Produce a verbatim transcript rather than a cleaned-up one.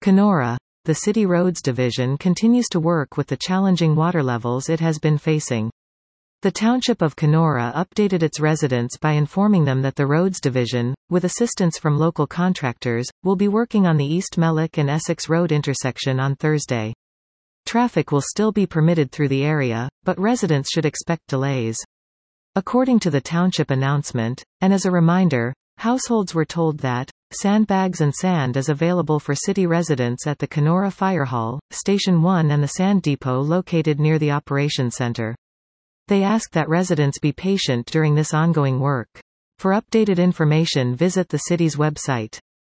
Kenora. The City Roads Division continues to work with the challenging water levels it has been facing. The Township of Kenora updated its residents by informing them that the Roads Division, with assistance from local contractors, will be working on the East Mellick and Essex Road intersection on Thursday. Traffic will still be permitted through the area, but residents should expect delays. According to the township announcement, and as a reminder, households were told that sandbags and sand is available for city residents at the Kenora Fire Hall, Station one and the sand depot located near the operations center. They ask that residents be patient during this ongoing work. For updated information, visit the city's website.